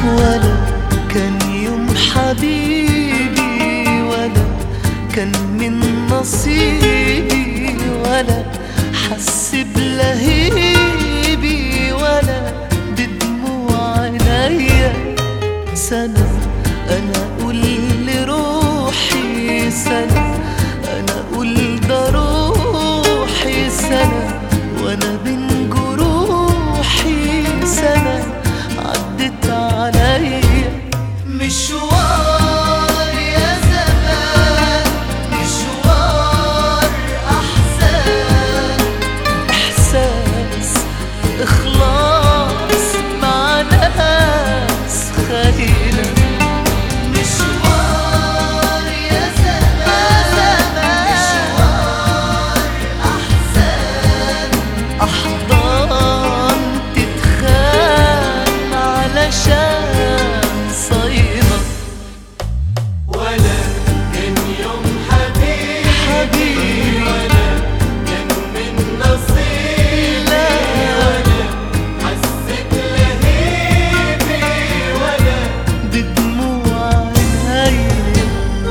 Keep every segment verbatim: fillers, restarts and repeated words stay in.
ولا كان يوم حبيبي، ولا كان من نصيبي، ولا حس بلهيبي، ولا بدموع عينيا. سنة أنا أقول لروحي، سنة أنا أقول ده روحي، سنة وأنا بين جروحي، سنة عدت عليا. مشوار يا زمان، مشوار أحزان، إحساس إخلاص مع ناس خاينة. مشوار يا زمان، مشوار أحزان، أحضان تتخان علشان صينة. ولا كان يوم حبيبي حبيبي ولا كان من نصيبي، ولا حسيت لهيبي، ولا بدموع عينيا.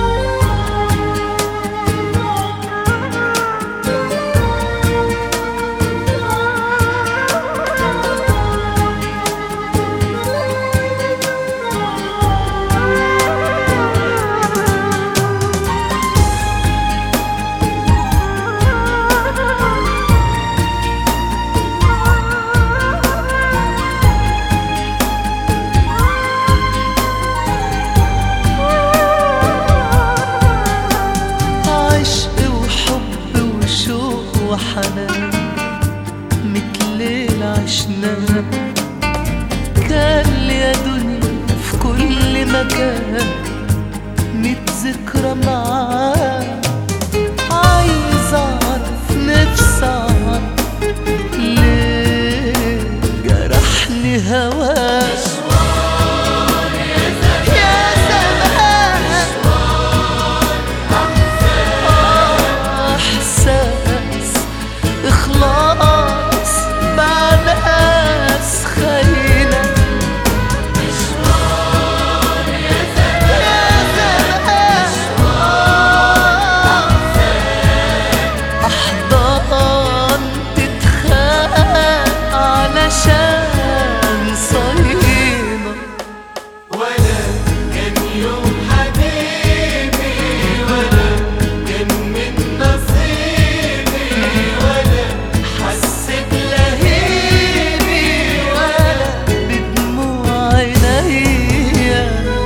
عشق وحب وشوق وحنان متل العشنان، كان يا دنيا في كل مكان ميت ذكرى معاه. عايز أعرف، نفسي أعرف ليه جرحني هواه. إحساس إخلاص مع ناس خاينة. مشوار يا زمان، أحضان تتخان علشان صينة. ولا كان يوم حبيبي ولا كان من نصيبي، ولا حسيت لهيبي، ولا بدموع عينيا.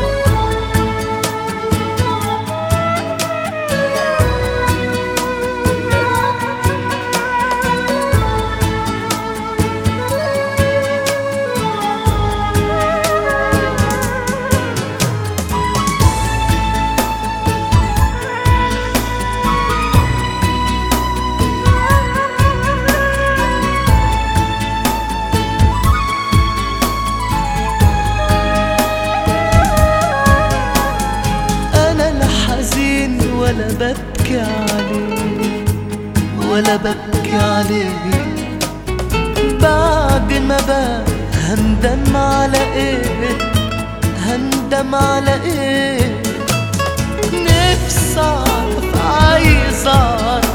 أنا لا حزين ولا ببكي عليه، ولا ببكي عليه. بعد ما بقى هندم على ايه، هندم على ايه. نفسي أعرف، عايز أعرف